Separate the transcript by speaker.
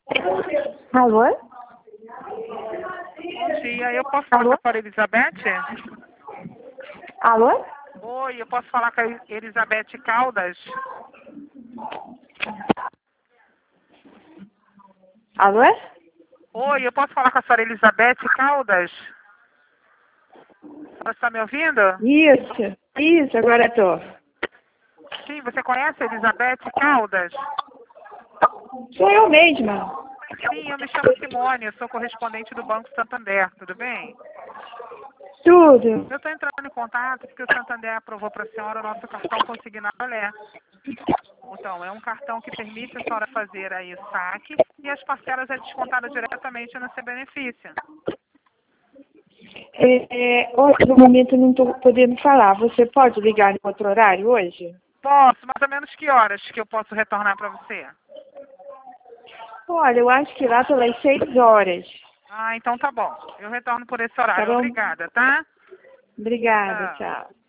Speaker 1: Alô?
Speaker 2: Bom dia, eu posso falar com a senhora Elizabeth?
Speaker 1: Alô?
Speaker 2: Oi, eu posso falar com a Elizabeth Caldas?
Speaker 1: Alô?
Speaker 2: Oi, eu posso falar com a senhora Elizabeth Caldas? Você está me ouvindo?
Speaker 1: Isso, agora tô.
Speaker 2: Sim, você conhece a Elizabeth Caldas?
Speaker 1: Sou eu mesma.
Speaker 2: Sim, eu me chamo Simone, eu sou correspondente do Banco Santander, tudo bem?
Speaker 1: Tudo.
Speaker 2: Eu estou entrando em contato porque o Santander aprovou para a senhora o nosso cartão Consignado Olé. Então, é um cartão que permite a senhora fazer aí o saque e as parcelas é descontada diretamente no seu benefício.
Speaker 1: Hoje, no momento, não estou podendo falar. Você pode ligar em outro horário hoje?
Speaker 2: Posso, mais ou menos que horas que eu posso retornar para você?
Speaker 1: Olha, eu acho que lá pelas 6 horas.
Speaker 2: Ah, então tá bom. Eu retorno por esse
Speaker 1: Tá
Speaker 2: horário.
Speaker 1: bom?
Speaker 2: Obrigada, tá?
Speaker 1: Obrigada,
Speaker 2: Tchau.
Speaker 1: tchau.